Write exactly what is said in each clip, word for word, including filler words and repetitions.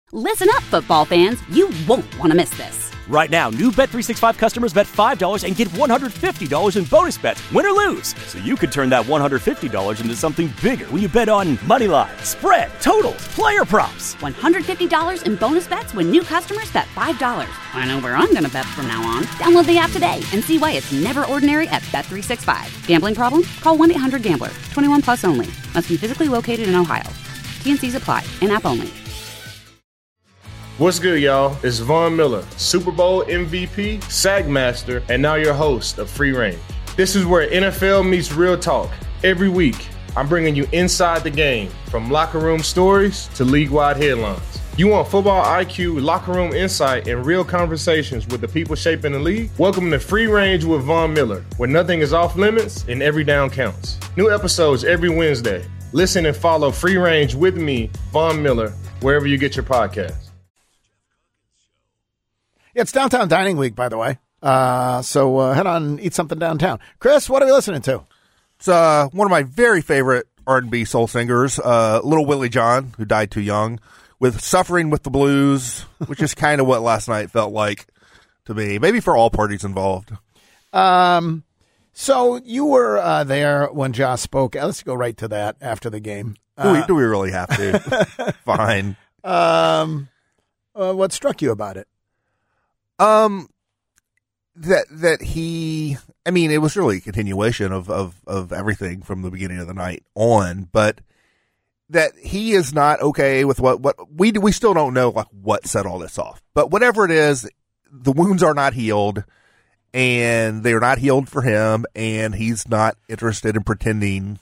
Listen up, football fans. You won't want to miss this. Right now, new Bet three sixty-five customers bet five dollars and get one hundred fifty dollars in bonus bets, win or lose. So you could turn that one hundred fifty dollars into something bigger when you bet on money line, spread, totals, player props. one hundred fifty dollars in bonus bets when new customers bet five dollars. I know where I'm going to bet from now on. Download the app today and see why it's never ordinary at Bet three sixty-five. Gambling problem? Call one eight hundred gambler. twenty-one plus only. Must be physically located in Ohio. T N Cs apply. In-app only. What's good, y'all? It's Von Miller, Super Bowl M V P, Sack Master, and now your host of Free Range. This is where N F L meets real talk. Every week, I'm bringing you inside the game, from locker room stories to league-wide headlines. You want football I Q, locker room insight, and real conversations with the people shaping the league? Welcome to Free Range with Von Miller, where nothing is off limits and every down counts. New episodes every Wednesday. Listen and follow Free Range with me, Von Miller, wherever you get your podcasts. It's Downtown Dining Week, by the way. Uh, so uh, head on and eat something downtown. Chris, what are we listening to? It's uh, one of my very favorite R and B soul singers, uh, Little Willie John, who died too young, with Suffering with the Blues, which is kind of what last night felt like to me, maybe for all parties involved. Um, so you were uh, there when Josh spoke. Let's go right to that after the game. Do we, uh, do we really have to? Fine. Um, uh, what struck you about it? Um, that that he, I mean, it was really a continuation of, of, of everything from the beginning of the night on, but that he is not okay with what, what we we still don't know, like, what set all this off. But whatever it is, the wounds are not healed, and they are not healed for him, and he's not interested in pretending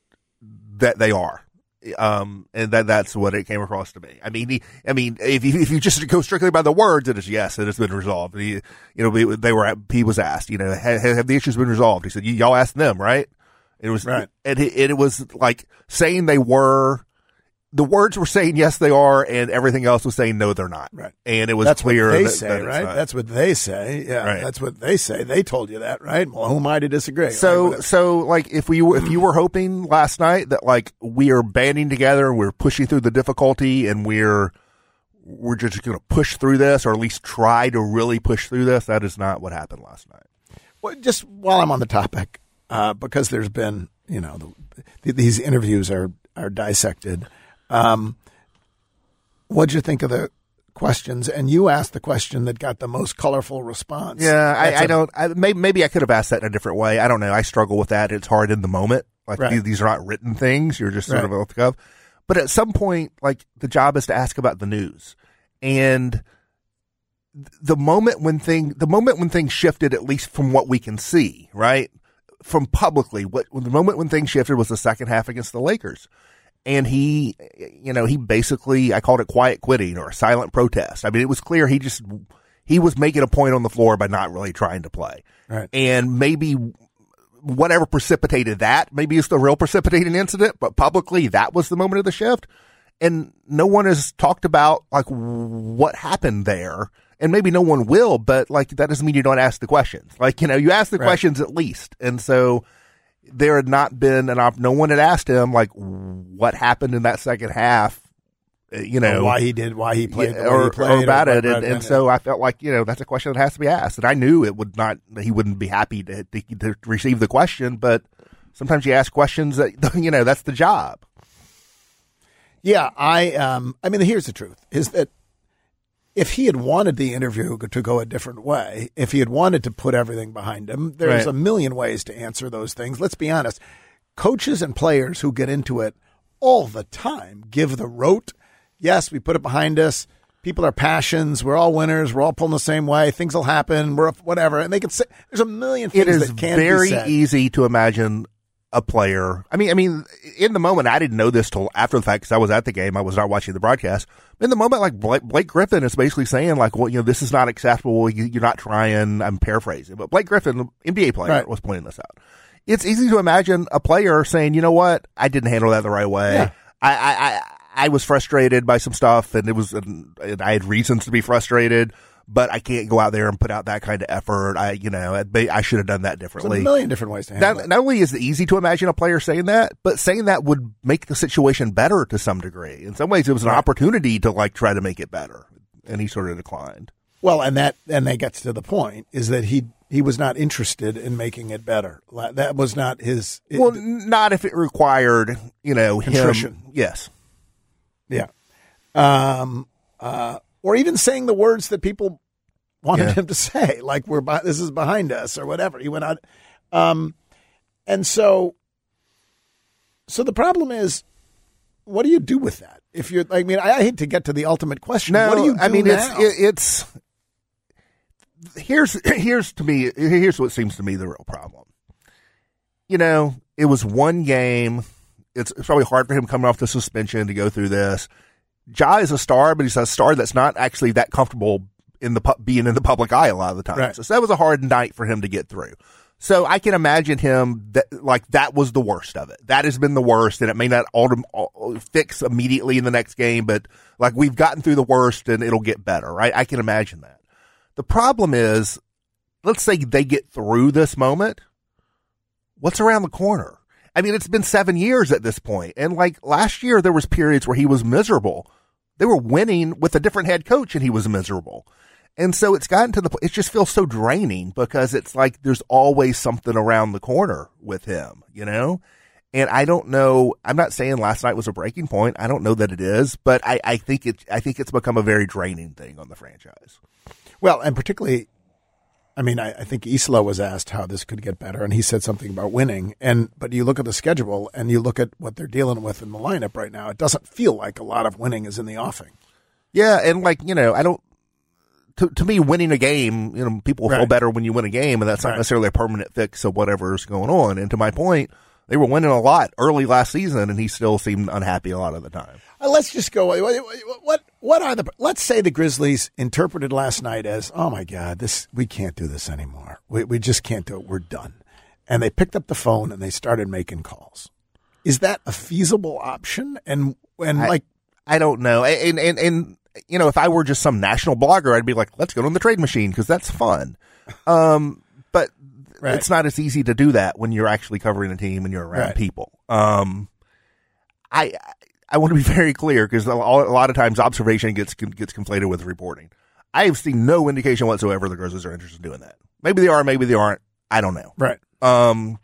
that they are. Um, and that that's what it came across to me. I mean, he, I mean, if you, if you just go strictly by the words, it is yes, it has been resolved. He, you know, we, they were, he was asked, you know, have, have the issues been resolved? He said, y'all asked them, right? It was, right. and it, it was like saying they were, the words were saying yes, they are, and everything else was saying no, they're not. Right. And it was that's clear what they that, say, that right? not. That's what they say. Yeah, right. That's what they say. They told you that, right? Well, who am I to disagree? So, like, so like if we were, if you were hoping last night that like we are banding together and we're pushing through the difficulty and we're we're just going to push through this, or at least try to really push through this, that is not what happened last night. Well, just while I'm on the topic, uh, because there's been, you know, the, these interviews are are dissected. Um, what'd you think of the questions? And you asked the question that got the most colorful response. Yeah, I, a, I don't. I, maybe, maybe I could have asked that in a different way. I don't know. I struggle with that. It's hard in the moment. Like right. these, these are not written things. You're just sort right. of off the cuff. But at some point, like the job is to ask about the news, and the moment when thing, the moment when things shifted, at least from what we can see, right, from publicly, what the moment when things shifted was the second half against the Lakers. And he, you know, he basically, I called it quiet quitting or a silent protest. I mean, it was clear he just, he was making a point on the floor by not really trying to play. Right. And maybe whatever precipitated that, maybe it's the real precipitating incident, but publicly that was the moment of the shift. And no one has talked about like what happened there. And maybe no one will, but like that doesn't mean you don't ask the questions. Like, you know, you ask the right. questions at least. And so there had not been an op- no one had asked him like what happened in that second half, you know, or why he did, why he played, yeah, the way or, he played, or about or, it. or, And, or, and so I felt like, you know, that's a question that has to be asked. And I knew it would not, he wouldn't be happy to, to, to receive the question, but sometimes you ask questions that, you know, that's the job. Yeah. I, um, I mean, here's the truth is that if he had wanted the interview to go a different way, if he had wanted to put everything behind him, there's right. a million ways to answer those things. Let's be honest. Coaches and players who get into it all the time give the rote. Yes, we put it behind us. People are passions. We're all winners. We're all pulling the same way. Things will happen. We're whatever. And they can say there's a million things it is that can very be said. easy to imagine a player. I mean, I mean, in the moment, I didn't know this till after the fact because I was at the game. I was not watching the broadcast. In the moment, like Blake, Blake Griffin is basically saying, like, well, you know, this is not acceptable. You, you're not trying. I'm paraphrasing, but Blake Griffin, N B A player, right. was pointing this out. It's easy to imagine a player saying, you know what, I didn't handle that the right way. Yeah. I, I, I, I was frustrated by some stuff, and it was, and I had reasons to be frustrated. but I can't go out there and put out that kind of effort. I, you know, I, I should have done that differently. There's a million different ways to handle not, it. Not only is it easy to imagine a player saying that, but saying that would make the situation better to some degree. In some ways, it was an right. opportunity to like try to make it better, and he sort of declined. Well, and that and that gets to the point is that he he was not interested in making it better. That was not his. It, well, not if it required, you know, contrition. Him, yes, yeah, um, uh, or even saying the words that people wanted yeah. him to say, like "We're by, this is behind us" or whatever. He went out, um, and so, so the problem is, what do you do with that? If you're, I mean, I, I hate to get to the ultimate question. No, what do you do I mean, now? it's it, it's. Here's here's to me here's what seems to me the real problem. You know, it was one game. It's, it's probably hard for him coming off the suspension to go through this. Ja is a star, but he's a star that's not actually that comfortable in the being in the public eye a lot of the time. Right. So that was a hard night for him to get through. So I can imagine him that like that was the worst of it. That has been the worst, and it may not all, all fix immediately in the next game, but like we've gotten through the worst, and it'll get better. Right? I can imagine that. The problem is, let's say they get through this moment. What's around the corner? I mean, it's been seven years at this point. And like last year, there was periods where he was miserable. They were winning with a different head coach and he was miserable. And so it's gotten to the point, it just feels so draining because it's like there's always something around the corner with him, you know? And I don't know, I'm not saying last night was a breaking point. I don't know that it is, but I, I think it, I think it's become a very draining thing on the franchise. Well, and particularly, I mean, I, I think Isla was asked how this could get better, and he said something about winning. And but you look at the schedule and you look at what they're dealing with in the lineup right now, it doesn't feel like a lot of winning is in the offing. Yeah, and like, you know, I don't, to, to me, winning a game, you know, people right. feel better when you win a game, and that's not right. necessarily a permanent fix of whatever's going on. And to my point, they were winning a lot early last season, and he still seemed unhappy a lot of the time. Uh, let's just go. What, what what are the? Let's say the Grizzlies interpreted last night as, "Oh my God, this we can't do this anymore. We we just can't do it. We're done." And they picked up the phone and they started making calls. Is that a feasible option? And and I, like, I don't know. And and and you know, if I were just some national blogger, I'd be like, "Let's go on the trade machine because that's fun." Um, but right. it's not as easy to do that when you're actually covering a team and you're around right. people. Um, I. I want to be very clear because a lot of times observation gets gets conflated with reporting. I have seen no indication whatsoever the Grizzlies are interested in doing that. Maybe they are, maybe they aren't. I don't know. Right. Um,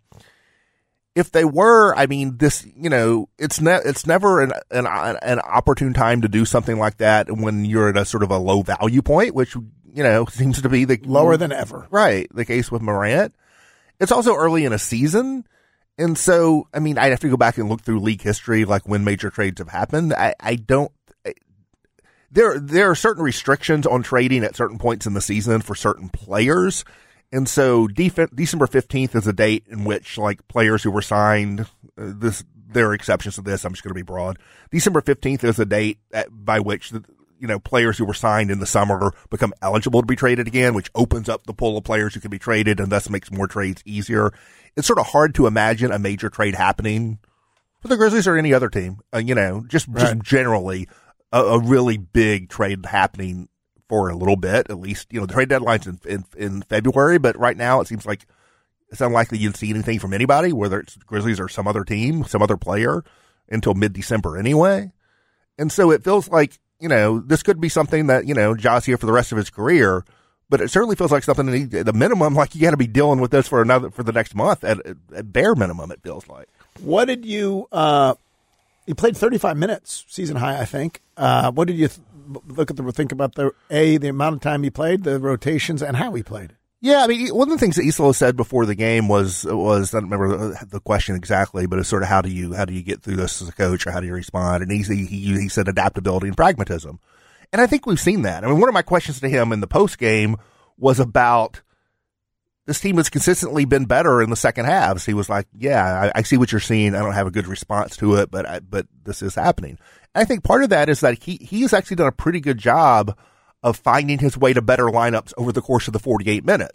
if they were, I mean, this, you know, it's ne- it's never an, an an opportune time to do something like that when you're at a sort of a low value point, which, you know, seems to be the lower than ever. Right. The case with Morant. It's also early in a season. And so, I mean, I'd have to go back and look through league history, like when major trades have happened. I, I don't, I, there, there are certain restrictions on trading at certain points in the season for certain players. And so def- December fifteenth is a date in which like players who were signed, uh, this, there are exceptions to this. I'm just going to be broad. December fifteenth is a date at, by which the, you know, players who were signed in the summer become eligible to be traded again, which opens up the pool of players who can be traded and thus makes more trades easier. It's sort of hard to imagine a major trade happening for the Grizzlies or any other team, uh, you know, just, right. just generally a, a really big trade happening for a little bit, at least, you know, the trade deadline's in, in, in February, but right now it seems like it's unlikely you'd see anything from anybody, whether it's Grizzlies or some other team, some other player until mid-December anyway. And so it feels like, you know, this could be something that, you know, Ja's here for the rest of his career, but it certainly feels like something that he, at the minimum, like you got to be dealing with this for another, for the next month at, at bare minimum, it feels like. What did you, uh, you played thirty-five minutes, season high, I think. Uh, what did you th- look at the, think about the, A, the amount of time he played, the rotations, and how he played? Yeah, I mean, one of the things that Isla said before the game was, was, I don't remember the question exactly, but it's sort of how do you, how do you get through this as a coach or how do you respond? And he, he, he said adaptability and pragmatism. And I think we've seen that. I mean, one of my questions to him in the post game was about this team has consistently been better in the second halves. He was like, yeah, I, I see what you're seeing. I don't have a good response to it, but I, but this is happening. And I think part of that is that he, he has actually done a pretty good job of finding his way to better lineups over the course of the forty-eight minutes.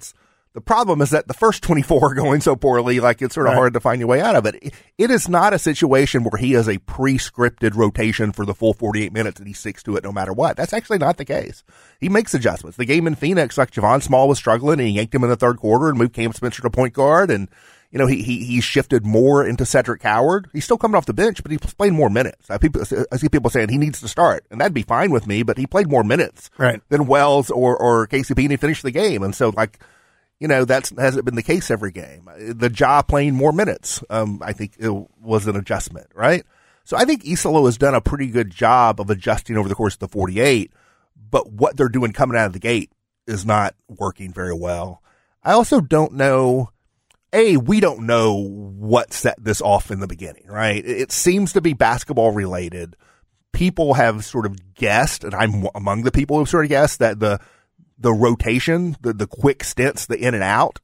The problem is that the first twenty-four are going so poorly, like it's sort of right. hard to find your way out of it. it. It is not a situation where he has a pre-scripted rotation for the full forty-eight minutes and he sticks to it no matter what. That's actually not the case. He makes adjustments. The game in Phoenix, like Javon Small was struggling and he yanked him in the third quarter and moved Cam Spencer to point guard. And, you know, he, he, he shifted more into Cedric Howard. He's still coming off the bench, but he's played more minutes. I, people, I see people saying he needs to start, and that'd be fine with me, but he played more minutes right. than Wells or, or K C P and he finished the game. And so, like, you know, that's hasn't been the case every game. The Ja playing more minutes, um, I think it was an adjustment, right? So I think Isolo has done a pretty good job of adjusting over the course of the forty-eight, but what they're doing coming out of the gate is not working very well. I also don't know, A, we don't know what set this off in the beginning, right? It seems to be basketball related. People have sort of guessed, and I'm among the people who've sort of guessed, that the The rotation, the, the quick stints, the in and out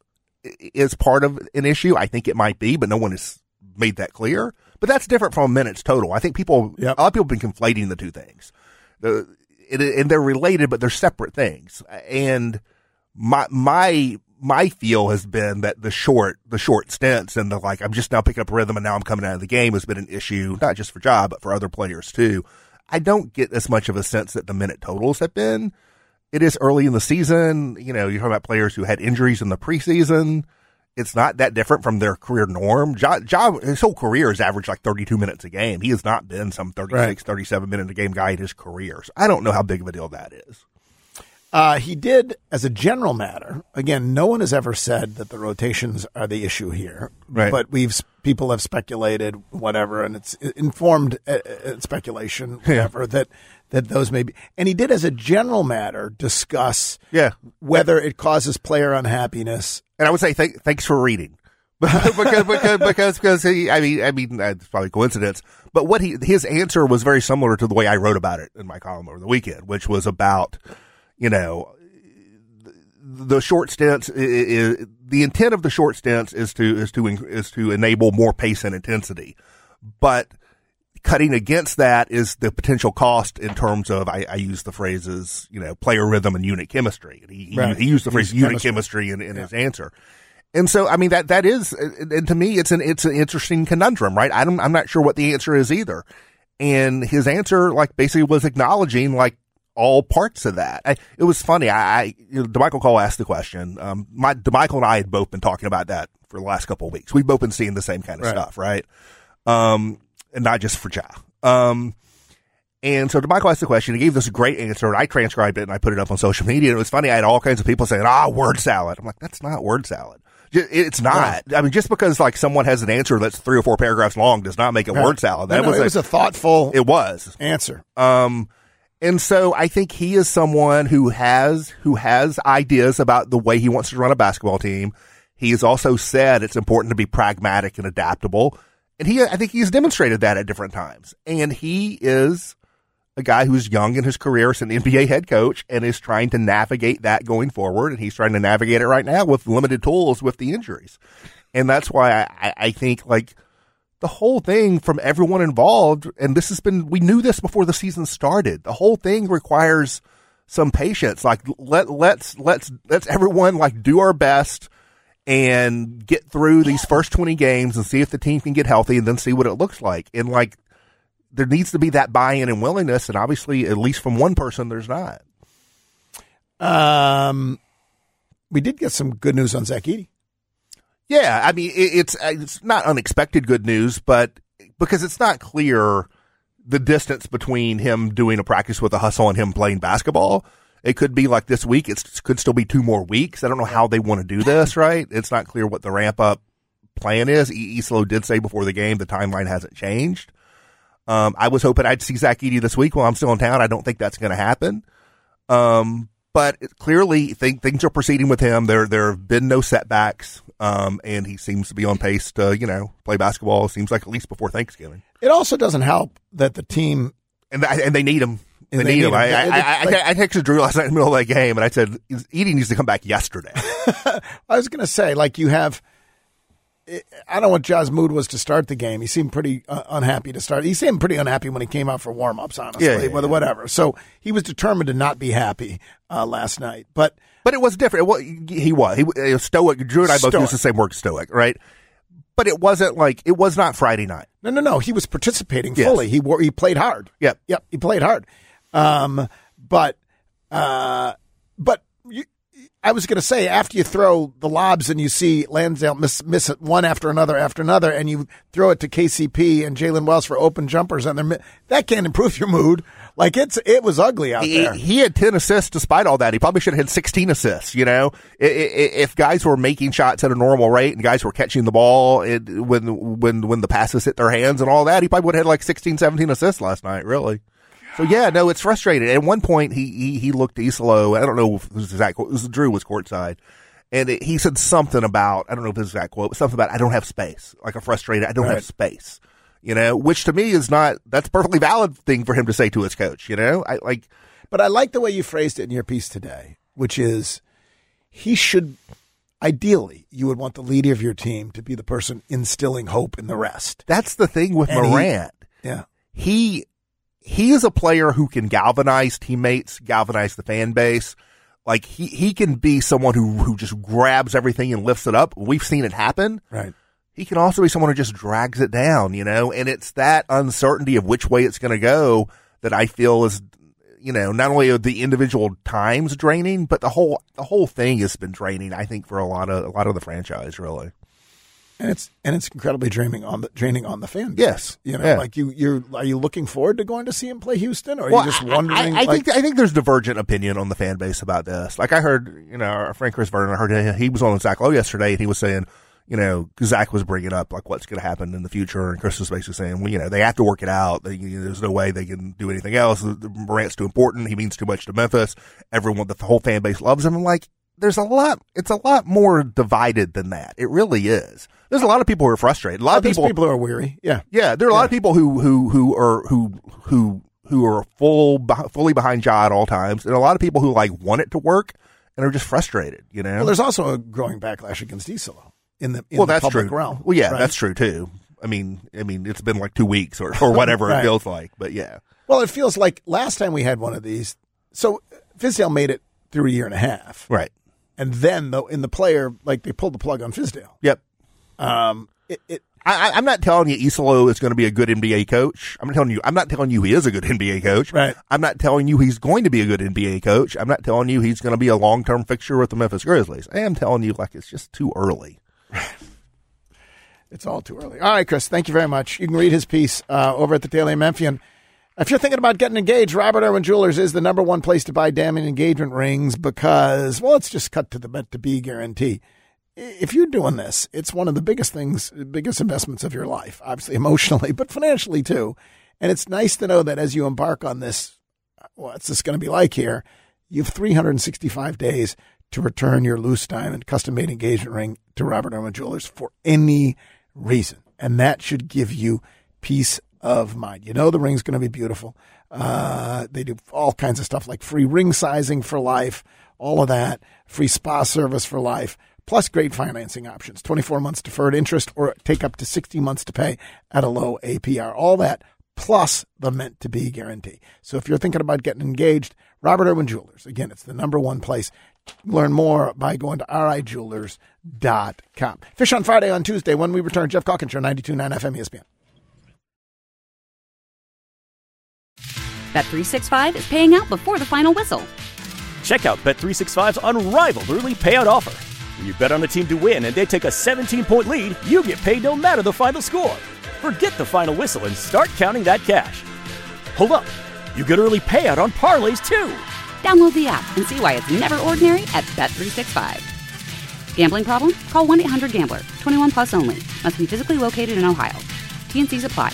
is part of an issue. I think it might be, but no one has made that clear. But that's different from minutes total. I think people, yep. a lot of people have been conflating the two things. The, it, and they're related, but they're separate things. And my, my, my feel has been that the short, the short stints and the like, I'm just now picking up rhythm and now I'm coming out of the game has been an issue, not just for Ja, but for other players too. I don't get as much of a sense that the minute totals have been. It is early in the season. You know, you're talking about players who had injuries in the preseason. It's not that different from their career norm. Ja, ja, his whole career has averaged like thirty-two minutes a game. He has not been some thirty-six, right. thirty-seven minute a game guy in his career. So I don't know how big of a deal that is. Uh, he did, as a general matter, again, no one has ever said that the rotations are the issue here. Right. But we've people have speculated, whatever, and it's informed uh, speculation, whatever, yeah. that that those may be. And he did, as a general matter, discuss yeah. whether it causes player unhappiness. And I would say th- thanks for reading. because, because, because, because he, I mean, I mean, it's probably a coincidence, but what he, his answer was very similar to the way I wrote about it in my column over the weekend, which was about, you know, the short stints is, is the intent of the short stints is to, is to, is to enable more pace and intensity. But cutting against that is the potential cost in terms of, I, I use the phrases, you know, player rhythm and unit chemistry. And he, right. he, he used the phrase unit chemistry, chemistry in, in yeah. his answer. And so, I mean, that, that is, and to me, it's an, it's an interesting conundrum, right? I don't, I'm not sure what the answer is either. And his answer, like, basically was acknowledging, like, all parts of that. I, it was funny. I, I you know, DeMichael Cole asked the question. Um, my, DeMichael and I had both been talking about that for the last couple of weeks. We've both been seeing the same kind of right. stuff, right? Um, and not just for Ja. Um, and so DeMichael asked the question. He gave this great answer, and I transcribed it and I put it up on social media. And it was funny. I had all kinds of people saying, ah, word salad. I'm like, that's not word salad. It's not. Yeah. I mean, just because like someone has an answer that's three or four paragraphs long does not make it yeah. word salad. That no, no, was it a, was a thoughtful it was answer. Um, and so I think he is someone who has, who has ideas about the way he wants to run a basketball team. He has also said it's important to be pragmatic and adaptable. And he, I think he's demonstrated that at different times. And he is a guy who's young in his career as an N B A head coach and is trying to navigate that going forward. And he's trying to navigate it right now with limited tools with the injuries. And that's why I, I think like the whole thing from everyone involved, and this has been, we knew this before the season started. The whole thing requires some patience. Like let, let's, let's, let's everyone like do our best and get through these first twenty games and see if the team can get healthy and then see what it looks like. And like, there needs to be that buy-in and willingness, and obviously, at least from one person, there's not. Um, we did get some good news on Zach Edey. Yeah, I mean, it, it's it's not unexpected good news, but because it's not clear the distance between him doing a practice with a hustle and him playing basketball. It could be like this week. It could still be two more weeks. I don't know how they want to do this, right? It's not clear what the ramp-up plan is. Isolo did say before the game the timeline hasn't changed. Um, I was hoping I'd see Zach Edey this week while I'm still in town. I don't think that's going to happen. Um, but it, clearly th- things are proceeding with him. There, there have been no setbacks. Um, and he seems to be on pace to, you know, play basketball. Seems like at least before Thanksgiving. It also doesn't help that the team and th- and they need him. They, they need, need him. him. I, I, I, like, I, I texted Drew last night in the middle of that game, and I said, Edey needs to come back yesterday. I was going to say, like, you have. I don't know what Ja's mood was to start the game. He seemed pretty uh, unhappy to start. He seemed pretty unhappy when he came out for warm-ups, honestly, yeah, yeah, whether, yeah. whatever. So he was determined to not be happy uh, last night. But But it was different. It was, he was. He was stoic. Drew and I both Stoic. used the same word, stoic, right? But it wasn't like, it was not Friday night. No, no, no. He was participating Yes. fully. He wor- he played hard. Yep. Yep. He played hard. Um, but, uh, but you, I was going to say, after you throw the lobs and you see Lansdale miss, miss it one after another after another, and you throw it to K C P and Jalen Wells for open jumpers, and they're, that can't improve your mood. Like it's, it was ugly out He, there. he had ten assists despite all that. He probably should have had sixteen assists, you know? I- I- If guys were making shots at a normal rate and guys were catching the ball it, when, when, when the passes hit their hands and all that, he probably would have had like sixteen, seventeen assists last night, really. So yeah, no, it's frustrating. At one point, he he, he looked at Isolo. I don't know if it was exact quote. It was, Drew was courtside, and it, he said something about, I don't know if it was exact quote, but something about, I don't have space. Like, I'm frustrated. I don't Right. have space. You know, which to me is not, that's a perfectly valid thing for him to say to his coach. You know, I like, But I like the way you phrased it in your piece today, which is he should, ideally, you would want the leader of your team to be the person instilling hope in the rest. that's the thing with And he- Morant. Yeah. He, he is a player who can galvanize teammates, galvanize the fan base. Like he, he can be someone who, who just grabs everything and lifts it up. We've seen it happen. Right. He can also be someone who just drags it down, you know, and it's that uncertainty of which way it's going to go that I feel is, you know, not only are the individual times draining, but the whole, the whole thing has been draining, I think, for a lot of, a lot of the franchise, really. And it's and it's incredibly draining on the draining on the fan base. Yes. You know, Yeah. like you you're are you looking forward to going to see him play Houston, or are Well, you just I- wondering? I, I like, think I think there's divergent opinion on the fan base about this. Like I heard, you know, our friend Chris Vernon, I heard he was on Zach Lowe yesterday, and he was saying, you know, Zach was bringing up like what's going to happen in the future, and Chris was basically saying, well, you know, they have to work it out. They, you know, there's no way they can do anything else. Morant's too important. He means too much to Memphis. Everyone, the whole fan base loves him. I'm like, there's a lot. It's a lot more divided than that. It really is. There's a lot of people who are frustrated. A lot oh, of these people, people are weary. Yeah. yeah, there are a lot of people who who who are who who who are full fully behind Ja at all times, and a lot of people who like want it to work and are just frustrated. You know. Well, there's also a growing backlash against Isolo in the in well, the that's public true. realm. Well, yeah, right? that's true too. I mean, I mean, it's been like two weeks or or whatever Right. it feels like, but yeah, Well, it feels like last time we had one of these. So Fizdale made it through a year and a half, right. and then though in the player, like they pulled the plug on Fizdale. Yep. Um, it, it I, I- I'm not telling you Isolo is going to be a good N B A coach. I'm not telling you. I'm not telling you he is a good N B A coach. Right. I'm not telling you he's going to be a good N B A coach. I'm not telling you he's going to be a long term fixture with the Memphis Grizzlies. I am telling you like it's just too early. It's all too early. All right, Chris, thank you very much. You can read his piece uh, over at the Daily Memphian. If you're thinking about getting engaged, Robert Irwin Jewelers is the number one place to buy diamond engagement rings because, well, it's just cut to the meant to be guarantee. If you're doing this, it's one of the biggest things, biggest investments of your life, obviously emotionally, but financially too. And it's nice to know that as you embark on this, what's this going to be like here? You have three hundred sixty-five days to return your loose diamond custom-made engagement ring to Robert Irwin Jewelers for any reason. And that should give you peace of mind. You know the ring's going to be beautiful. Uh, they do all kinds of stuff like free ring sizing for life, all of that, free spa service for life, plus great financing options, twenty-four months deferred interest or take up to sixty months to pay at a low A P R. All that plus the meant to be guarantee. So if you're thinking about getting engaged, Robert Irwin Jewelers, again, it's the number one place. Learn more by going to r i jewelers dot com. Fish on Friday on Tuesday when we return. Jeff Calkins Show, ninety-two point nine F M E S P N. Bet three sixty-five is paying out before the final whistle. Check out Bet three sixty-five's unrivaled early payout offer. When you bet on a team to win and they take a seventeen-point lead, you get paid no matter the final score. Forget the final whistle and start counting that cash. Hold up. You get early payout on parlays, too. Download the app and see why it's never ordinary at Bet three sixty-five. Gambling problem? Call one eight hundred gambler. twenty-one plus only. Must be physically located in Ohio. T N Cs apply.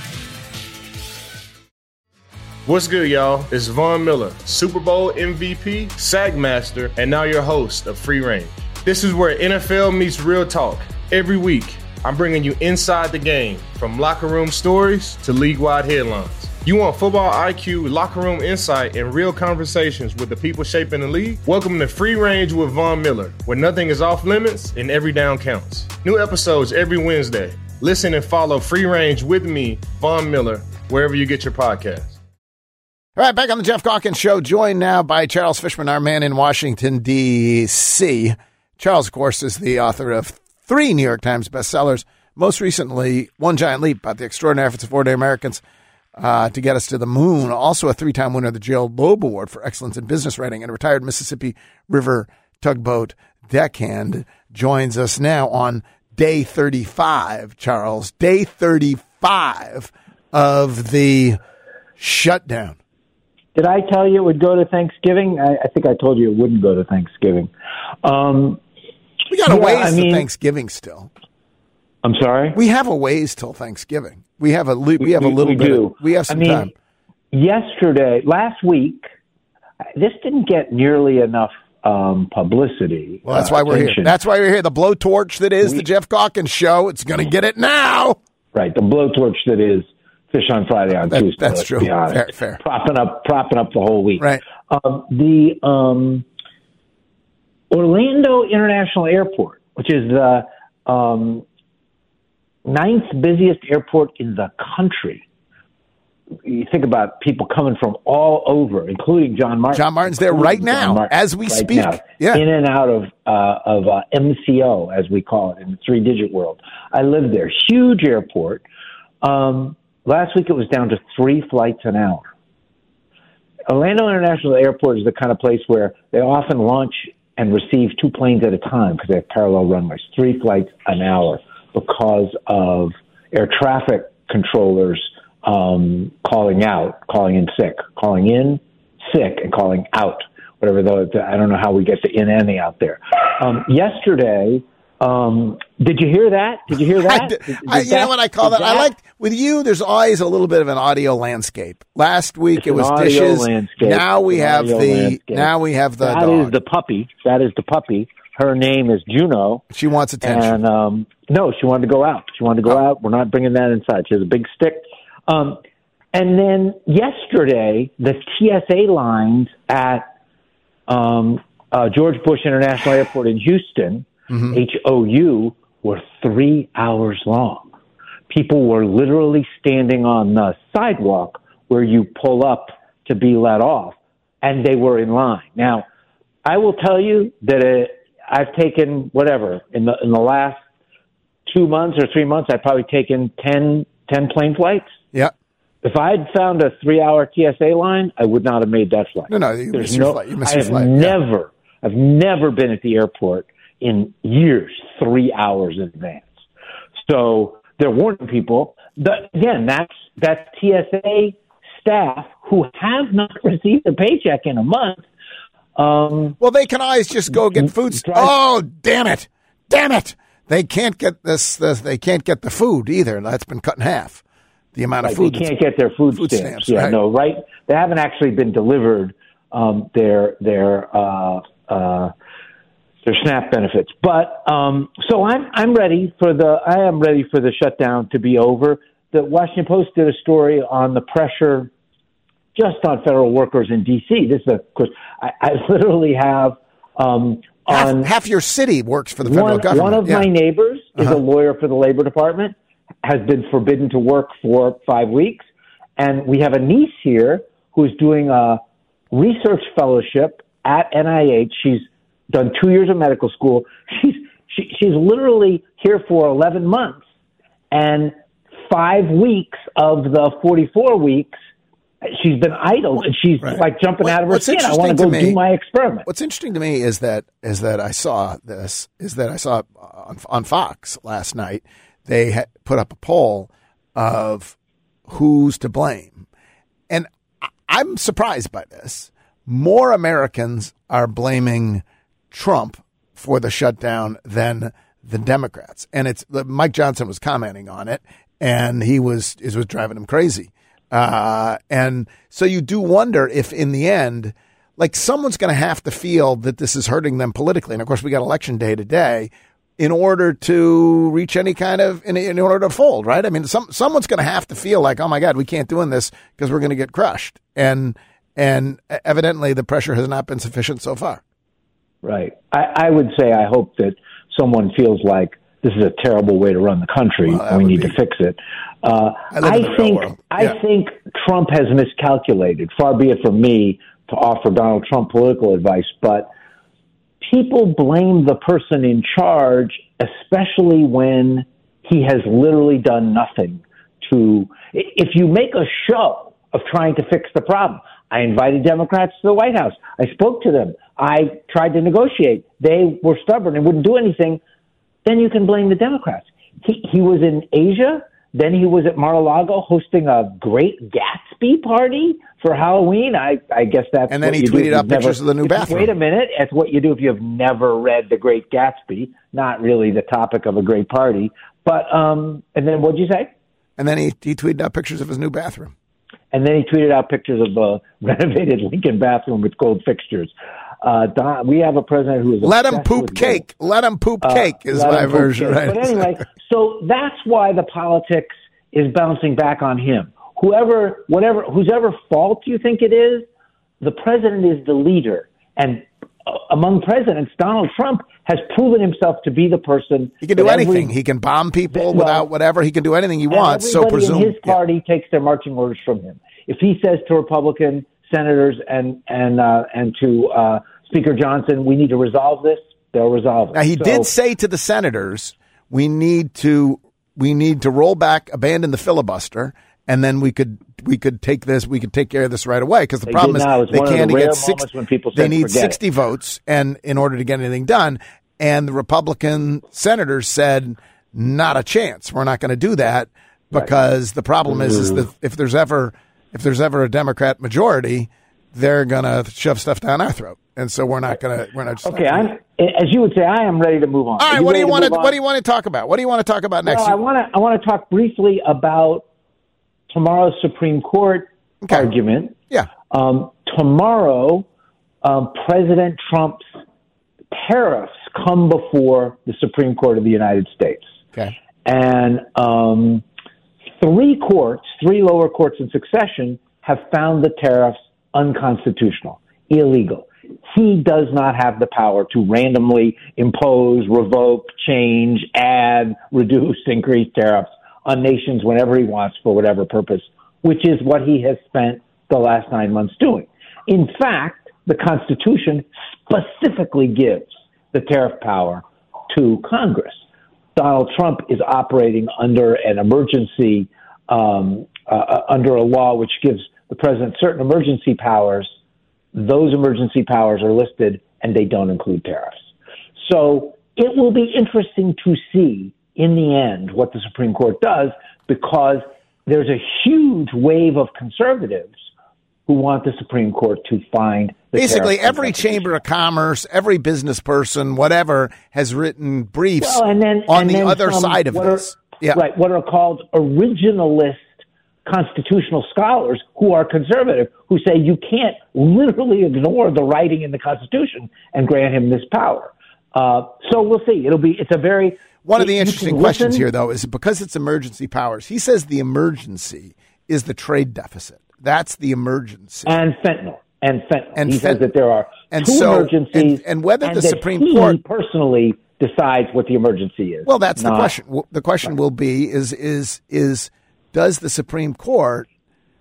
What's good, y'all? It's Von Miller, Super Bowl M V P, SAG Master, and now your host of Free Range. This is where N F L meets real talk. Every week, I'm bringing you inside the game, from locker room stories to league-wide headlines. You want football I Q, locker room insight, and real conversations with the people shaping the league? Welcome to Free Range with Von Miller, where nothing is off limits and every down counts. New episodes every Wednesday. Listen and follow Free Range with me, Von Miller, wherever you get your podcasts. All right, back on the Jeff Calkins Show, joined now by Charles Fishman, our man in Washington, D C Charles, of course, is the author of three New York Times bestsellers, most recently One Giant Leap about the extraordinary efforts of ordinary Americans uh, to get us to the moon. Also a three-time winner of the Gerald Loeb Award for Excellence in Business Writing, and a retired Mississippi River tugboat deckhand joins us now on day thirty-five, Charles. Day thirty-five of the shutdown. Did I tell you it would go to Thanksgiving? I, I think I told you it wouldn't go to Thanksgiving. Um, we got a yeah, ways I to mean, Thanksgiving still. I'm sorry? We have a ways till Thanksgiving. We have a we have a little we bit. Do. Of, we have some I mean, time. Yesterday, last week, this didn't get nearly enough um, publicity. Well, that's uh, why we're attention. here. That's why we're here. The blowtorch that is we, the Jeff Calkins Show. It's going to get it now. Right, the blowtorch that is Fish on Friday on that, Tuesday. That's let's true. Be honest. Fair, fair. Propping up, propping up the whole week. Right. Um, the um, Orlando International Airport, which is the um, ninth busiest airport in the country. You think about people coming from all over, including John Martin. John Martin's there right now, Martin, as we right speak. Now, yeah. In and out of uh, of uh, M C O, as we call it, in the three-digit world. I lived there. Huge airport. Um, last week it was down to three flights an hour. Orlando International Airport is the kind of place where they often launch and receive two planes at a time because they have parallel runways, three flights an hour because of air traffic controllers um, calling out, calling in sick, calling in sick and calling out, whatever. The, I don't know how we get the in any out there. Um, yesterday, um, did you hear that? Did you hear that? I, did, did I, you that, know what I call that? that? I like with you. There's always a little bit of an audio landscape. Last week It's it was an audio dishes. landscape. Now we An have audio the. landscape. Now we have the. That dog. is the puppy. That is the puppy. Her name is Juno. She wants attention. And um, no, she wanted to go out. She wanted to go oh. out. We're not bringing that inside. She has a big stick. Um, and then yesterday, the T S A lines at um, uh, George Bush International Airport in Houston, mm-hmm. H O U, were three hours long. People were literally standing on the sidewalk where you pull up to be let off, and they were in line. Now, I will tell you that it, I've taken whatever in the in the last two months or three months. I've probably taken ten, ten plane flights. Yeah. If I had found a three-hour T S A line, I would not have made that flight. No, no, you There's missed your no, flight. You missed I your have flight. never, yeah. I've never been at the airport in years, three hours in advance. So they're warning people. That, again, that's that's T S A staff who have not received a paycheck in a month. Um, well, they can always just go get food. St- oh, damn it! Damn it! They can't get this, this. They can't get the food either. That's been cut in half. The amount right, of food they can't get their food, food stamps. stamps yeah, right. no, right. They haven't actually been delivered um, their their uh, uh, their SNAP benefits. But um, so I'm I'm ready for the I am ready for the shutdown to be over. The Washington Post did a story on the pressure just on federal workers in D C. This is of course I, I literally have um, on half, half your city works for the federal one, government. One of yeah. my neighbors is uh-huh. a lawyer for the Labor Department, has been forbidden to work for five weeks. And we have a niece here who is doing a research fellowship at N I H. She's done two years of medical school. She's she, she's literally here for eleven months. And five weeks of the forty-four weeks, she's been idle, and she's right. like jumping what, out of her skin. I want to go me, do my experiment. What's interesting to me is that is that I saw this is that I saw on, on Fox last night. They had put up a poll of who's to blame, and I'm surprised by this. More Americans are blaming Trump for the shutdown than the Democrats, and it's Mike Johnson was commenting on it, and he was it was driving him crazy. Uh, and so you do wonder if in the end, like someone's going to have to feel that this is hurting them politically. And of course we got election day today in order to reach any kind of, in, in order to fold, right? I mean, some, someone's going to have to feel like, oh my God, we can't do this because we're going to get crushed. And, and evidently the pressure has not been sufficient so far. Right. I, I would say, I hope that someone feels like this is a terrible way to run the country. Well, and we need be, to fix it. Uh, I, live I in the think real world. I Yeah. think Trump has miscalculated. Far be it from me to offer Donald Trump political advice, but people blame the person in charge, especially when he has literally done nothing to. If you make a show of trying to fix the problem, I invited Democrats to the White House. I spoke to them. I tried to negotiate. They were stubborn and wouldn't do anything. Then you can blame the Democrats. He, he was in Asia. Then he was at Mar-a-Lago hosting a Great Gatsby party for Halloween. I, I guess that's And then what he you do tweeted if out you've pictures never, of the new if- bathroom. Wait a minute. That's what you do if you have never read The Great Gatsby. Not really the topic of a great party. But, um, and then what'd you say? And then he, he tweeted out pictures of his new bathroom. And then he tweeted out pictures of a renovated Lincoln bathroom with gold fixtures. Uh, Don, we have a president who is Let him obsessed poop with cake. gold. Let him poop Uh, cake is let my him poop version. cake. Right? But anyway, so that's why the politics is bouncing back on him. Whoever, whatever, whosever fault you think it is, the president is the leader. And uh, among presidents, Donald Trump has proven himself to be the person. He can do that every- anything. He can bomb people well, without whatever. He can do anything he and wants. So everybody presume in his party takes their marching orders from him. If he says to Republican senators and and uh, and to uh, Speaker Johnson, we need to resolve this, they'll resolve it. Now he So- did say to the senators, "We need to we need to roll back, abandon the filibuster, and then we could we could take this we could take care of this right away." Because the They problem did is now. It's they one of the can't rare get six. moments when people They said, need "Forget it." sixty votes, and in order to get anything done, and the Republican senators said, "Not a chance. We're not going to do that." Because the problem is, is that if there's ever if there's ever a Democrat majority, they're gonna shove stuff down our throat, and so we're not gonna we're not. Just Okay, not I'm, as you would say, I am ready to move on. All Are right, what do ready you want to move on? what do you want to talk about? What do you want to talk about next? Well, I want to I want to talk briefly about tomorrow's Supreme Court Okay. argument. Yeah. Um, tomorrow, um, President Trump's tariffs come before the Supreme Court of the United States. Okay. And um, three courts, three lower courts in succession, have found the tariffs unconstitutional, illegal. He does not have the power to randomly impose, revoke, change, add, reduce, increase tariffs on nations whenever he wants for whatever purpose, which is what he has spent the last nine months doing. In fact, the Constitution specifically gives the tariff power to Congress. Donald Trump is operating under an emergency, um, uh, under a law which gives the president certain emergency powers. Those emergency powers are listed, and they don't include tariffs. So it will be interesting to see in the end what the Supreme Court does, because there's a huge wave of conservatives who want the Supreme Court to find the Basically, tariff every chamber of commerce, every business person, whatever, has written briefs Well, and then, on and the then other some, side of what this. Are, Yeah. Right, what are called originalist constitutional scholars who are conservative, who say you can't literally ignore the writing in the Constitution and grant him this power. Uh, so we'll see. It'll be, it's a very... One of the you interesting can questions listen- here, though, is because it's emergency powers. He says the emergency is the trade deficit. That's the emergency. And fentanyl. And fentanyl. And he fent- says that there are and two so- emergencies. and- and whether the that Supreme he Court- personally decides what the emergency is. Well, that's the not- question. Well, The question will be: is is is does the Supreme Court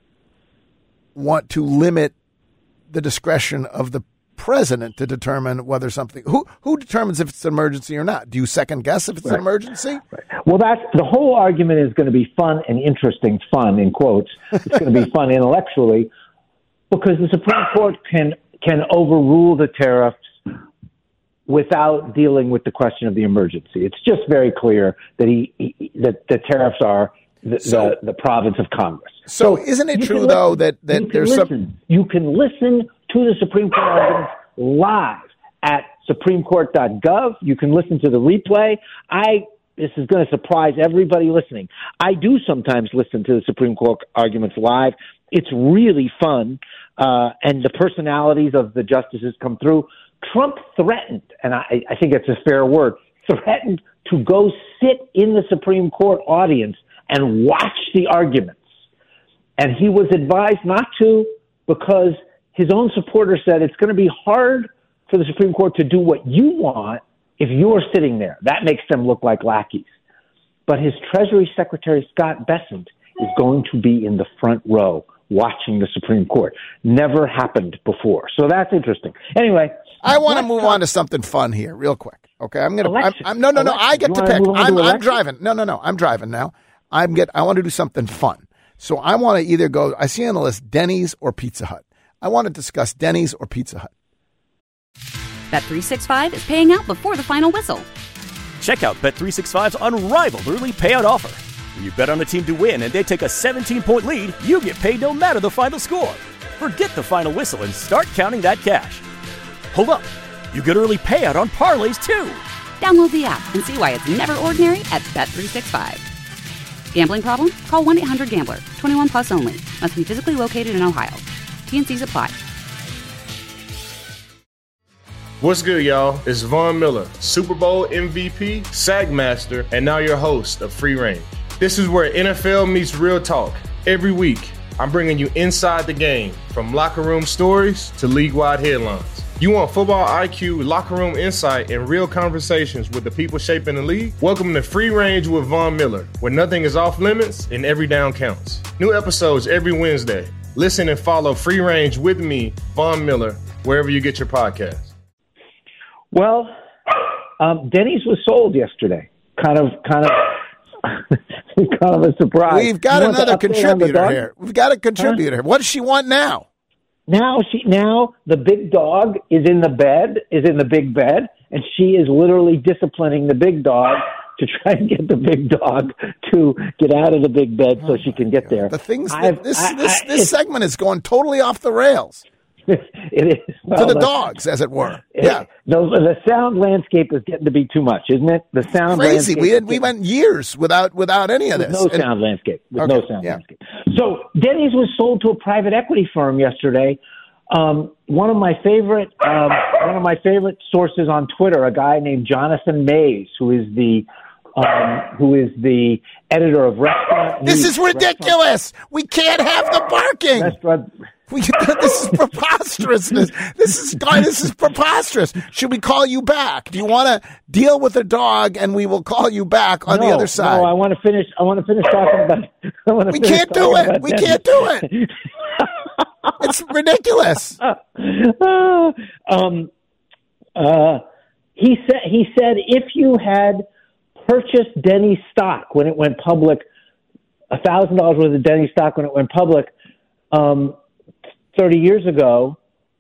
want to limit the discretion of the president to determine whether something who who determines if it's an emergency or not? Do you second guess if it's an emergency? Well, that's the whole argument is going to be fun and interesting. Fun in quotes. It's going to be fun intellectually because the Supreme Court can can overrule the tariffs without dealing with the question of the emergency. It's just very clear that he, he that the tariffs are the, So- the the province of Congress. So isn't it you true, can though, listen. that- that You can there's some- listen. You can listen to the Supreme Court arguments live at supreme court dot gov. You can listen to the replay. I this is going to surprise everybody listening. I do sometimes listen to the Supreme Court arguments live. It's really fun, uh, and the personalities of the justices come through. Trump threatened, and I, I think it's a fair word, threatened to go sit in the Supreme Court audience and watch the arguments. And he was advised not to because his own supporters said it's going to be hard for the Supreme Court to do what you want, if you're sitting there, that makes them look like lackeys. But his Treasury Secretary, Scott Bessent, is going to be in the front row watching the Supreme Court. Never happened before. So that's interesting. Anyway. I want to move on to something fun here real quick. Okay, I'm going to, I'm, no, no, no, I get to pick. I'm, I'm driving. No, no, no, I'm driving now. I'm get, I want to do something fun. So I want to either go, I see on the list Denny's or Pizza Hut. I want to discuss Denny's or Pizza Hut. Bet three sixty-five is paying out before the final whistle. Check out Bet three sixty-five's unrivaled early payout offer. When you bet on a team to win and they take a seventeen-point lead, you get paid no matter the final score. Forget the final whistle and start counting that cash. Hold up. You get early payout on parlays, too. Download the app and see why it's never ordinary at Bet three sixty-five. Gambling problem? Call one eight hundred gambler. twenty-one plus only. Must be physically located in Ohio. T N Cs apply. What's good, y'all? It's Von Miller, Super Bowl M V P, SAG Master, and now your host of Free Range. This is where N F L meets real talk. Every week, I'm bringing you inside the game, from locker room stories to league-wide headlines. You want football I Q, locker room insight, and real conversations with the people shaping the league? Welcome to Free Range with Von Miller, where nothing is off limits and every down counts. New episodes every Wednesday. Listen and follow Free Range with me, Von Miller, wherever you get your podcasts. Well, um, Denny's was sold yesterday. Kind of, kind of, kind of a surprise. We've got another contributor here. We've got a contributor. Huh? What does she want now? Now she now the big dog is in the bed, is in the big bed, and she is literally disciplining the big dog to try and get the big dog to get out of the big bed so oh she can get God. there. The things that this I, this, I, this segment is going totally off the rails. It is well, to the dogs, as it were. It, yeah, no, the sound landscape is getting to be too much, isn't it? The sound crazy. Landscape we had, we went years without without any of with this. No and, sound landscape. With okay, no sound yeah. landscape. So Denny's was sold to a private equity firm yesterday. Um, one of my favorite um, one of my favorite sources on Twitter, a guy named Jonathan Mays, who is the um, who is the editor of Restaurant. This News, is ridiculous. Restaurant, we can't have the barking. Restaurant. We, this is preposterousness. This is this is preposterous. Should we call you back? Do you want to deal with the dog, and we will call you back on no, the other side? No, I want to finish. I want to finish talking about. I want to we can't do it. We can't do it. It's ridiculous. Uh, um, uh, he said. He said if you had purchased Denny's stock when it went public, a thousand dollars worth of Denny's stock when it went public. Um, thirty years ago,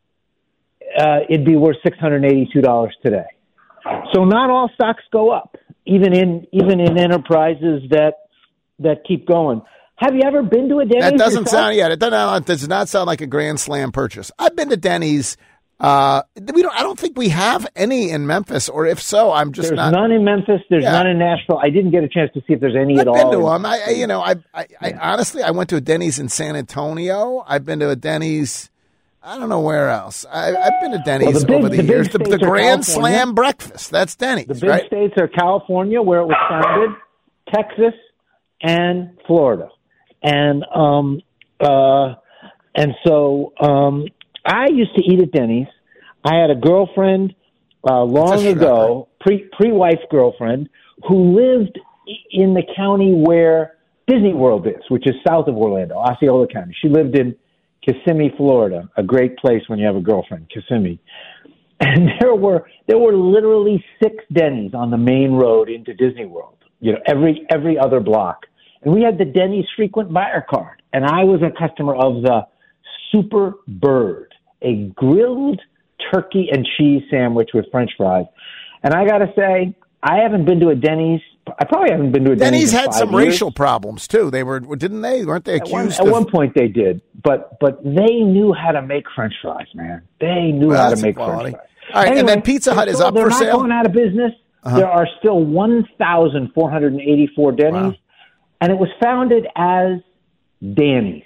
uh, it'd be worth six hundred eighty-two dollars today. So not all stocks go up, even in even in enterprises that that keep going. Have you ever been to a Denny's? That doesn't yourself? sound yet. It doesn't. It does not sound like a grand slam purchase. I've been to Denny's. Uh, we don't. I don't think we have any in Memphis, or if so, I'm just there's not. There's none in Memphis. There's yeah. none in Nashville. I didn't get a chance to see if there's any I've at all. I've been to them. I, I, you know, I, I, I honestly, I went to a Denny's in San Antonio. I've been to a Denny's. I don't know where else. I, I've been to Denny's well, the big, over the, the years. The, the Grand Slam breakfast. That's Denny's. The big right? states are California, where it was founded, Texas, and Florida, and um, uh, and so um, I used to eat at Denny's. I had a girlfriend uh, long ago, pre pre wife girlfriend, who lived in the county where Disney World is, which is south of Orlando, Osceola County. She lived in Kissimmee, Florida, a great place when you have a girlfriend, Kissimmee. And there were there were literally six Denny's on the main road into Disney World. You know, every every other block, and we had the Denny's frequent buyer card, and I was a customer of the Super Bird, a grilled turkey and cheese sandwich with French fries. And I got to say, I haven't been to a Denny's. I probably haven't been to a Denny's. Denny's had some years. racial problems too. They were, didn't they? Weren't they accused? At one, of... at one point they did, but but they knew how to make French fries, man. They knew well, how to make quality. French fries. All right, anyway, and then Pizza Hut is still, up for sale. They're not going out of business. Uh-huh. There are still one thousand four hundred eighty-four Denny's, wow. and it was founded as Danny's.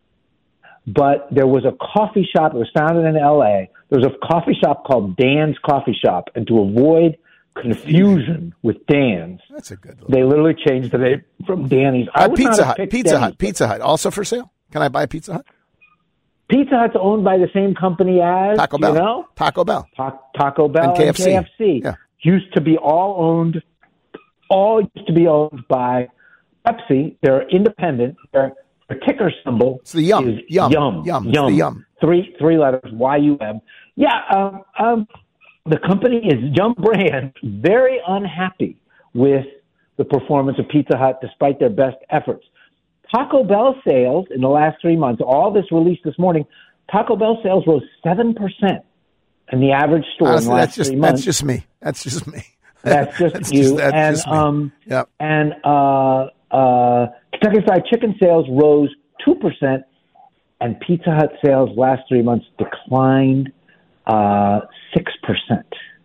But there was a coffee shop. It was founded in L A There was a coffee shop called Dan's Coffee Shop, and to avoid confusion with Dan's, that's a good. They literally changed the name from Danny's. Uh, Pizza Hut, Pizza Denny's, Hut, Pizza Hut, also for sale. Can I buy a Pizza Hut? Pizza Hut's owned by the same company as Taco Bell. You know? Taco Bell, Ta- Taco Bell, and K F C. And K F C. Yeah. used to be all owned, all used to be owned by Pepsi. They're independent. Their, their ticker symbol It's the Yum. is Yum. Yum. Yum. It's Yum. the Yum. Three three letters. Y U M. Yeah. Um, um, the company is Yum Brand. Very unhappy with the performance of Pizza Hut despite their best efforts. Taco Bell sales in the last three months, all this released this morning, Taco Bell sales rose seven percent in the average store Honestly, in the last that's just, three months. That's just me. That's just me. That's just that's you. Just, that's and just me. um, yep. and uh, uh, Kentucky Fried Chicken sales rose two percent, and Pizza Hut sales last three months declined uh, six percent.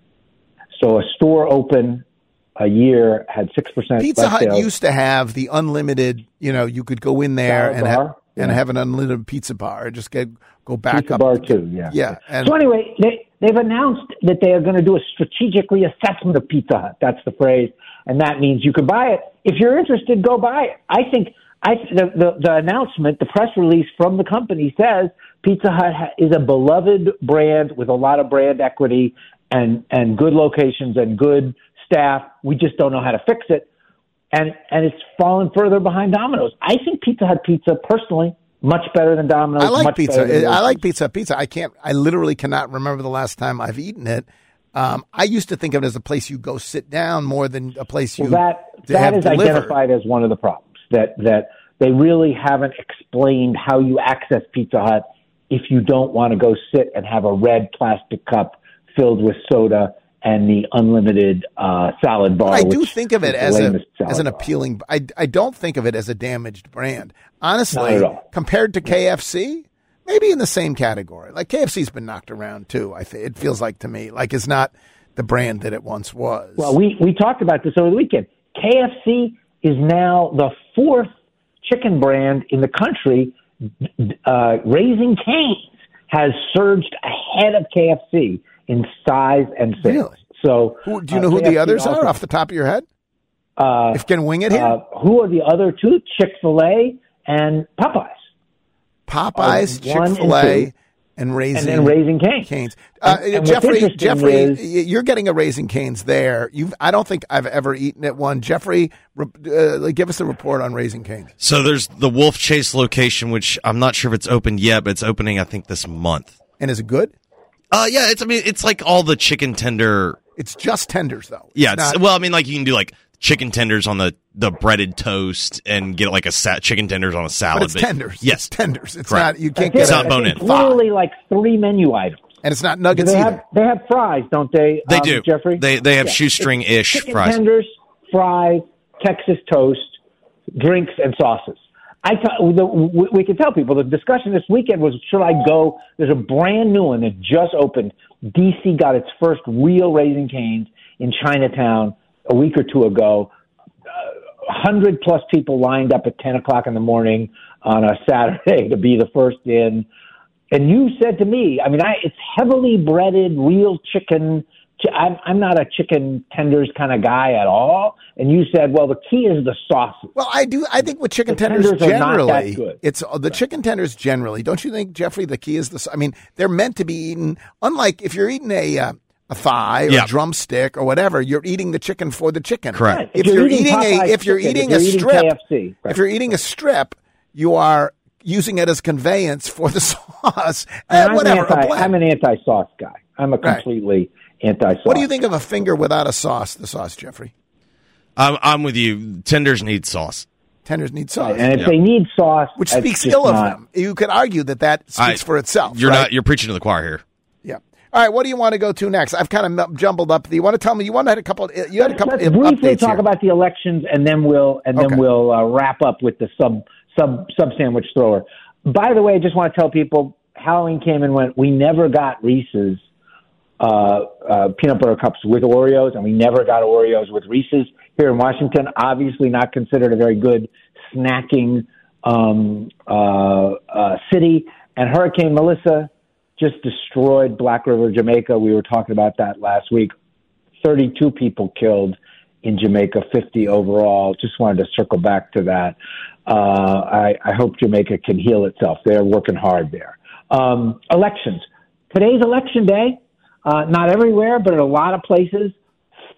So a store open a year had six percent. Pizza Hut sales. used to have the unlimited, you know, you could go in there Salad and bar. have, and Yeah. have an unlimited pizza bar. Just get go back Pizza up. bar too, yeah. Yeah. And So anyway, they, they've announced that they are going to do a strategic reassessment of Pizza Hut. That's the phrase. And that means you can buy it. If you're interested, go buy it. I think I the, the, the announcement, the press release from the company says Pizza Hut ha- is a beloved brand with a lot of brand equity and, and good locations and good staff. We just don't know how to fix it. And and it's fallen further behind Domino's. I think Pizza Hut pizza, personally, much better than Domino's. I like much pizza. better than I like Lowe's. pizza. Pizza. I can't. I literally cannot remember the last time I've eaten it. Um, I used to think of it as a place you go sit down more than a place you Well, that to that have is delivered. identified as one of the problems. That that they really haven't explained how you access Pizza Hut if you don't want to go sit and have a red plastic cup filled with soda and the unlimited uh, salad bar. But I do which think of it is the as a lamest salad as an bar. appealing. I I don't think of it as a damaged brand. Honestly, Not at all. compared to K F C, maybe in the same category. Like K F C's been knocked around too. I think it feels like to me like it's not the brand that it once was. Well, we, we talked about this over the weekend. K F C is now the fourth chicken brand in the country. Uh, Raising Cane's has surged ahead of K F C in size and sales. Really? So, Who, do you uh, know who K F C the others also- are off the top of your head? Uh, If you can wing it here, uh, who are the other two? Chick-fil-A and Popeyes. Popeyes, uh, one and Chick Fil A, two. and Raising And then Raising Cane's. Cane's. Uh, And- and what's Jeffrey, interesting Jeffrey, is- y- you're getting a Raising Cane's there. You, I don't think I've ever eaten at one. Jeffrey, re- uh, give us a report on Raising Cane's. So there's the Wolf Chase location, which I'm not sure if it's opened yet, but it's opening, I think, this month. And is it good? Uh, yeah, it's, I mean, it's like all the chicken tender. It's just tenders, though. Yeah, It's it's, not- well, I mean, like you can do like chicken tenders on the, the breaded toast and get like a sa- chicken tenders on a salad. but it's tenders. Yes. It's tenders. It's Correct. not. You can't That's get it. not a, bone It's in. literally like three menu items. and it's not nuggets they either. have they have fries, don't they? They um, do. Jeffrey. They they have Yeah. shoestring-ish Chicken fries. tenders, fries, Texas toast, drinks, and sauces. I t- the, we, we can tell people the discussion this weekend was, should I go? There's a brand new one that just opened. D C got its first real Raising Cane's in Chinatown a week or two ago. Uh, hundred plus people lined up at ten o'clock in the morning on a Saturday to be the first in. And you said to me, I mean, I, it's heavily breaded, real chicken. Ch- I'm, I'm not a chicken tenders kind of guy at all. And you said, well, the key is the sauces. Well, I do. I think with chicken The tenders, tenders are not that generally, good. it's uh, the chicken tenders generally. Don't you think, Jeffrey? The key is the. I mean, they're meant to be eaten. Unlike if you're eating a uh, a thigh or Yeah. a drumstick or whatever, you're eating the chicken for the chicken. Correct. Right. If, If you're, you're eating, eating a, Popeye's if you're chicken, eating if a you're eating strip, K F C, right. if you're eating a strip, you are using it as conveyance for the sauce and I'm, whatever. a anti, blend. I'm an anti-sauce guy. I'm a Right. completely anti-sauce. What do you think of a finger without a sauce? The sauce, Jeffrey. I'm, I'm with you. Tenders need sauce. Tenders need sauce, And if Yeah. they need sauce, which that's speaks just ill of not- them. You could argue that that speaks I- for itself. You're right? not. You're preaching to the choir here. Yeah. All right. What do you want to go to next? I've kind of jumbled up. You want to tell me? You want to have a couple? You had a couple Let's of briefly updates talk here. about the elections, and then we'll and then Okay. we'll uh, wrap up with the sub sub sub sandwich thrower. By the way, I just want to tell people Halloween came and went. We never got Reese's uh, uh, peanut butter cups with Oreos, and we never got Oreos with Reese's here in Washington. Obviously, not considered a very good snacking um, uh, uh, city. And Hurricane Melissa just destroyed Black River, Jamaica. We were talking about that last week. thirty-two people killed in Jamaica, fifty overall. Just wanted to circle back to that. Uh, I, I hope Jamaica can heal itself. They're working hard there. Um, elections. Today's election day. Uh, not everywhere, but in a lot of places,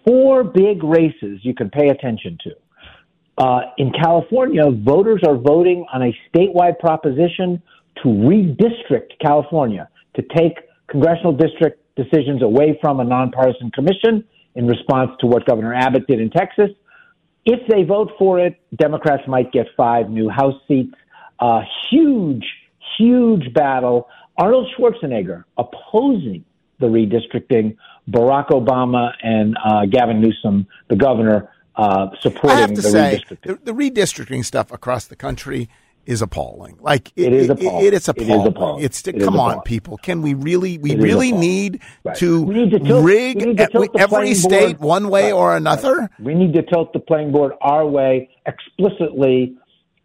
four big races you can pay attention to. Uh, in California, voters are voting on a statewide proposition to redistrict California, to take congressional district decisions away from a nonpartisan commission in response to what Governor Abbott did in Texas. If they vote for it, Democrats might get five new House seats. A huge, huge battle. Arnold Schwarzenegger opposing the redistricting, Barack Obama and uh, Gavin Newsom, the governor, uh, supporting I have to the say, redistricting. The, the redistricting stuff across the country is appalling. Like it, it is appalling. It, it's appalling. It is appalling. It's it come on, appalling. people. Can we really? We it really need, right. to we need to tilt, rig need to tilt every state board. one way right. or another. Right. We need to tilt the playing board our way explicitly,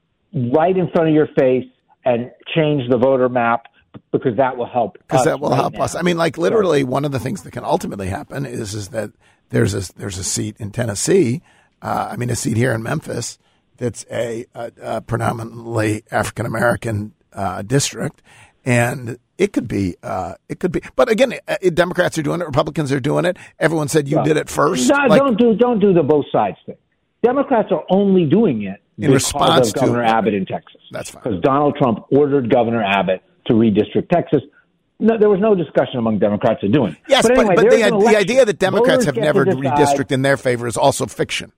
right in front of your face, and change the voter map. Because that will help. Because that will right help now. us. I mean, like literally, one of the things that can ultimately happen is is that there's a there's a seat in Tennessee. Uh, I mean, a seat here in Memphis that's a, a, a predominantly African American uh, district, and it could be uh, it could be. But again, uh, Democrats are doing it. Republicans are doing it. Everyone said you well, did it first. No, like, don't do don't do the both sides thing. Democrats are only doing it in response of Governor to Abbott in Texas. That's fine. Because Donald Trump ordered Governor Abbott to redistrict Texas. No, there was no discussion among Democrats of doing it. Yes, but, anyway, but the, an the idea that Democrats Voters have get never to decide. redistricted in their favor is also fiction.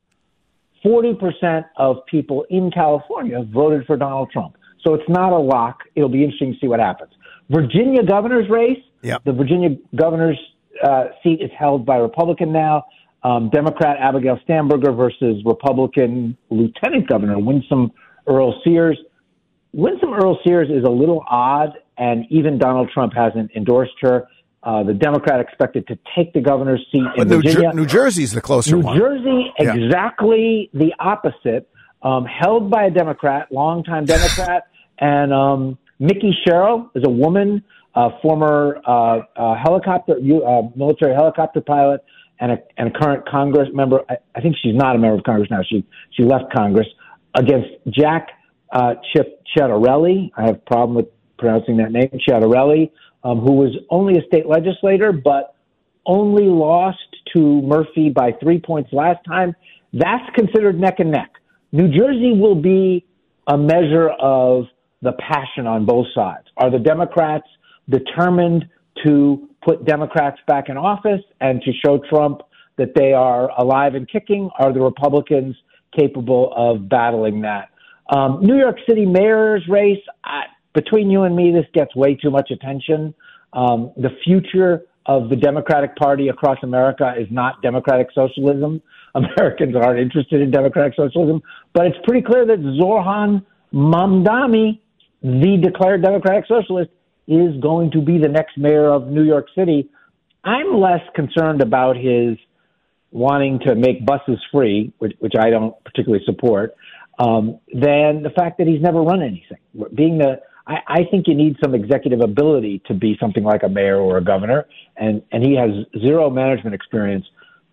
forty percent of people in California voted for Donald Trump. So it's not a lock. It'll be interesting to see what happens. Virginia governor's race, yep. the Virginia governor's uh, seat is held by Republican now. Um, Democrat Abigail Stamberger versus Republican Lieutenant Governor Winsome Earl Sears. Winsome Earl Sears is a little odd, and even Donald Trump hasn't endorsed her. Uh, the Democrat expected to take the governor's seat in but New Virginia. Jer- New Jersey's the closer New one. New Jersey, yeah. exactly the opposite, um, held by a Democrat, longtime Democrat, and um, Mickey Sherrill is a woman, uh, former uh, uh, helicopter, uh, military helicopter pilot, and a, and a current Congress member. I, I think she's not a member of Congress now. She she left Congress against Jack uh, Chip Ciattarelli. I have a problem with pronouncing that name, Ciattarelli, um, who was only a state legislator, but only lost to Murphy by three points last time. That's considered neck and neck. New Jersey will be a measure of the passion on both sides. Are the Democrats determined to put Democrats back in office and to show Trump that they are alive and kicking? Are the Republicans capable of battling that? Um, New York City mayor's race, I, between you and me, this gets way too much attention. Um, the future of the Democratic Party across America is not democratic socialism. Americans aren't interested in democratic socialism, but it's pretty clear that Zoran Mamdani, the declared democratic socialist, is going to be the next mayor of New York City. I'm less concerned about his wanting to make buses free, which, which I don't particularly support, um, than the fact that he's never run anything. Being the, I, I think you need some executive ability to be something like a mayor or a governor, and, and he has zero management experience,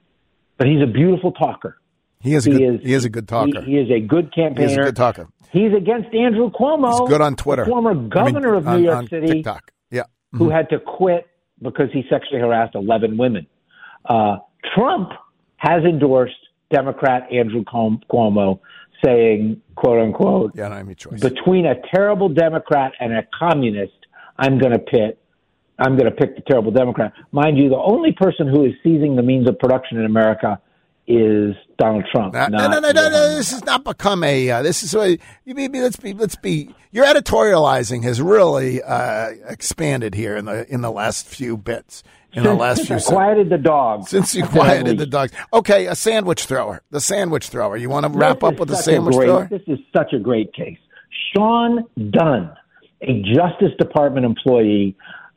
but he's a beautiful talker. He is a good, he is, he is a good talker. He, he is a good campaigner. He's a good talker. He's against Andrew Cuomo. He's good on Twitter. The former governor I mean, of New on, York on City. TikTok. Yeah. Mm-hmm. Who had to quit because he sexually harassed eleven women. Uh, Trump has endorsed Democrat Andrew Cuomo, saying, quote unquote, yeah, I don't have any choice. Between a terrible Democrat and a communist, I'm going to pit. I'm going to pick the terrible Democrat. Mind you, the only person who is seizing the means of production in America is Donald Trump. No, no, no, no, no, no. This has not become a. Uh, this is a. You maybe let's be. Let's be. Your editorializing has really uh, expanded here in the in the last few bits. In the last few. Since you quieted the dogs. Since you quieted the dogs. Okay, a sandwich thrower. The sandwich thrower. You want to wrap up with a sandwich great, thrower? This is such a great case. Sean Dunn, a Justice Department employee,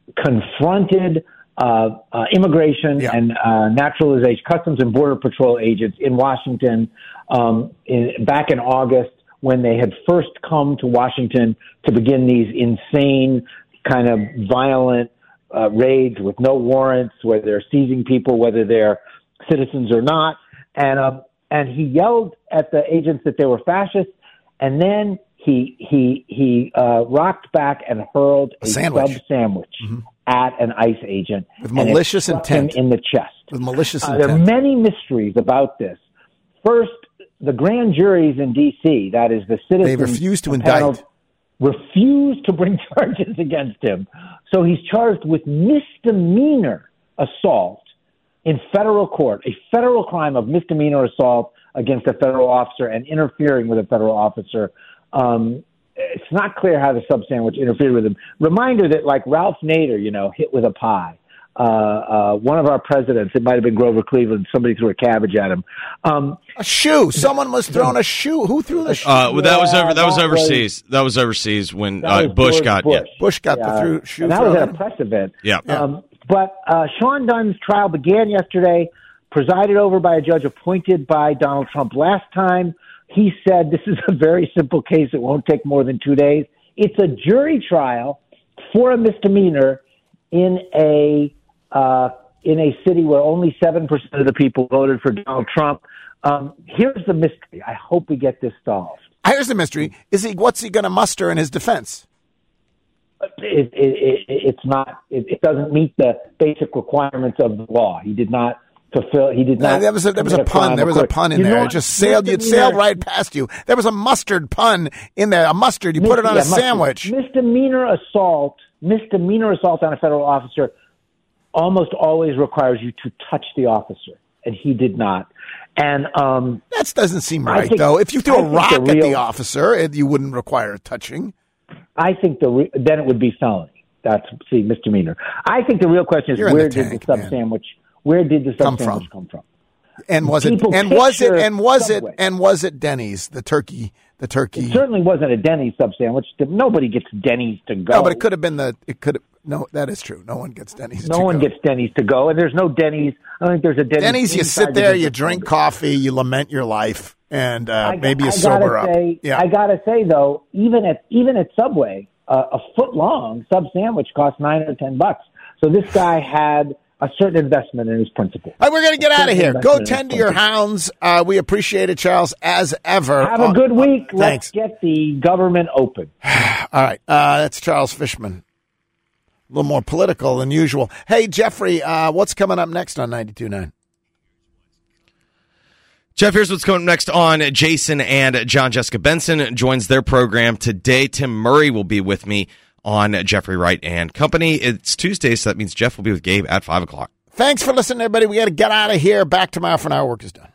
confronted uh, uh, immigration yeah. and uh, naturalization, Customs and Border Patrol agents in Washington um, in, back in August when they had first come to Washington to begin these insane kind of violent uh, raids with no warrants, where they're seizing people, whether they're citizens or not. And uh, and he yelled at the agents that they were fascists, and then he he he uh, rocked back and hurled a, a sandwich. sub sandwich mm-hmm. at an ICE agent with malicious and it struck intent him in the chest. with malicious Uh, intent. there are many mysteries about this. First, the grand juries in D C, that is the citizens, They refused to panel, indict. refused to bring charges against him. So he's charged with misdemeanor assault in federal court, a federal crime of misdemeanor assault against a federal officer and interfering with a federal officer. Um, it's not clear how the sub sandwich interfered with him. Reminder that, like Ralph Nader, you know, hit with a pie. Uh, uh, one of our presidents, it might have been Grover Cleveland, somebody threw a cabbage at him. Um, A shoe. Someone was throwing a shoe. Who threw the shoe? Uh, well, that was over. That was that was- overseas. That was overseas when That uh, was Bush George got. Bush. Yeah. Bush got Yeah, the through, shoe and that was thrown at at a press event. Yeah. Um, but uh, Sean Dunn's trial began yesterday, presided over by a judge appointed by Donald Trump last time. He said this is a very simple case. It won't take more than two days. It's a jury trial for a misdemeanor in a uh, in a city where only seven percent of the people voted for Donald Trump. Um, here's the mystery. I hope we get this solved. Here's the mystery. Is he? What's he going to muster in his defense? It, it, it, it's not. It, it doesn't meet the basic requirements of the law. He did not fulfill. He did No, not. there was a, there was a commit pun. crime. There was a Of course. pun in You there. know It what? just sailed. You'd Misdemeanor- sailed right past you. There was a mustard pun in there. A mustard. You put it on Yeah, a mustard. sandwich. Misdemeanor assault. Misdemeanor assault on a federal officer almost always requires you to touch the officer, and he did not. And um, That doesn't seem I right, think- though. If you threw I a think rock the at the real- officer, it, you wouldn't require a touching. I think the re- then it would be felony. That's see misdemeanor. I think the real question is You're in where the did tank, the sub man. sandwich? Where did the Come sub sandwich from. come from? And was it? People And was it? picture And was Subway. it? And was it Denny's? The turkey. The turkey. It certainly wasn't a Denny's sub sandwich. Nobody gets Denny's to go. No, but it could have been the. It could have. No, that is true. No one gets Denny's. No to one go. gets Denny's to go, and there's no Denny's. I don't think there's a Denny's. Denny's. You inside sit the there, you business drink building. coffee, you lament your life, and uh, I, maybe you I sober gotta up. say, Yeah. I gotta say though, even at even at Subway, uh, a foot long sub sandwich costs nine or ten bucks. So this guy had a certain investment in his principle. All right, we're going to get out of here. Go Investment in tend to his your principle. hounds. Uh, we appreciate it, Charles, as ever. Have a Uh, good week. uh, Let's thanks. get the government open. All right. Uh, that's Charles Fishman. A little more political than usual. Hey, Jeffrey, uh, what's coming up next on ninety-two point nine? Jeff, here's what's coming next on Jason and John Jessica Benson joins their program today. Tim Murray will be with me on Jeffrey Wright and Company. It's Tuesday, so that means Jeff will be with Gabe at five o'clock. Thanks for listening, everybody. We got to get out of here. Back tomorrow for now. Work is done.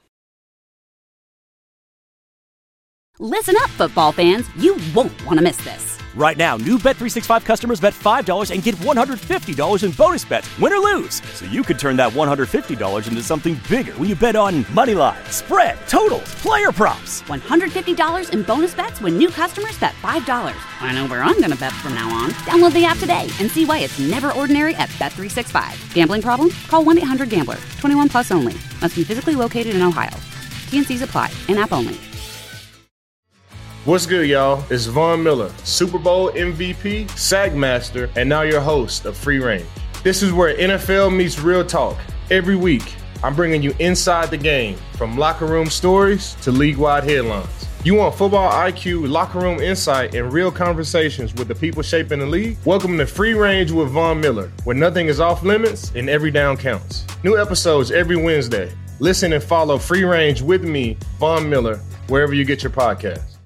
Listen up, football fans. You won't want to miss this. Right now, new Bet three sixty-five customers bet five dollars and get one hundred fifty dollars in bonus bets, win or lose. So you could turn that one hundred fifty dollars into something bigger when you bet on money line, spread, totals, player props. one hundred fifty dollars in bonus bets when new customers bet five dollars. I know where I'm going to bet from now on. Download the app today and see why it's never ordinary at Bet three sixty-five. Gambling problem? Call one eight hundred gambler. twenty-one plus only. Must be physically located in Ohio. T N Cs apply. In-app only. What's good, y'all? It's Von Miller, Super Bowl M V P, SAG Master, and now your host of Free Range. This is where N F L meets real talk. Every week, I'm bringing you inside the game, from locker room stories to league-wide headlines. You want football I Q, locker room insight, and real conversations with the people shaping the league? Welcome to Free Range with Von Miller, where nothing is off limits and every down counts. New episodes every Wednesday. Listen and follow Free Range with me, Von Miller, wherever you get your podcasts.